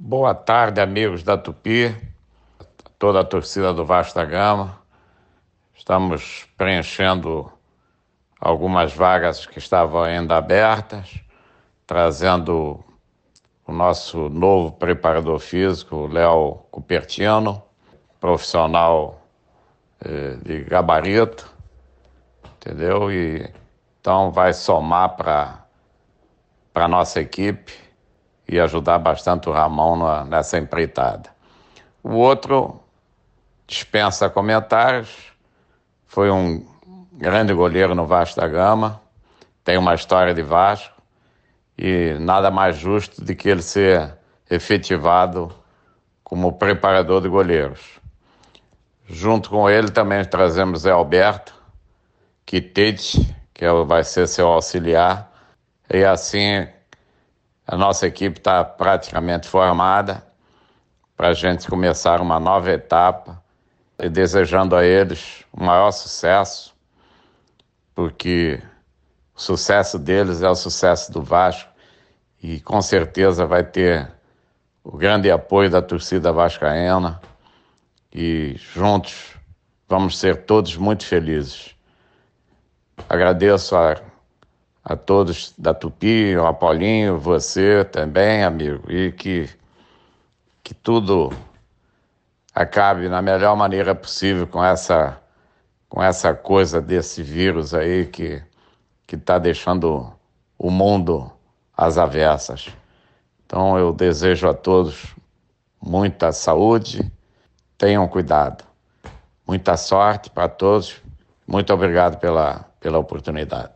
Boa tarde, amigos da Tupi, toda a torcida do Vasco da Gama. Estamos preenchendo algumas vagas que estavam ainda abertas, trazendo o nosso novo preparador físico, o Léo Cupertino, profissional de gabarito, entendeu? E então vai somar para a nossa equipe e ajudar bastante o Ramon nessa empreitada. O outro dispensa comentários, foi um grande goleiro no Vasco da Gama, tem uma história de Vasco e nada mais justo do que ele ser efetivado como preparador de goleiros. Junto com ele também trazemos Zé Alberto Kitete, que vai ser seu auxiliar, e assim a nossa equipe está praticamente formada para a gente começar uma nova etapa e desejando a eles o maior sucesso, porque o sucesso deles é o sucesso do Vasco e com certeza vai ter o grande apoio da torcida vascaína e juntos vamos ser todos muito felizes. Agradeço a todos da Tupi, ao Paulinho, você também, amigo, e que tudo acabe na melhor maneira possível com essa coisa desse vírus aí que está deixando o mundo às avessas. Então eu desejo a todos muita saúde, tenham cuidado, muita sorte para todos. Muito obrigado pela oportunidade.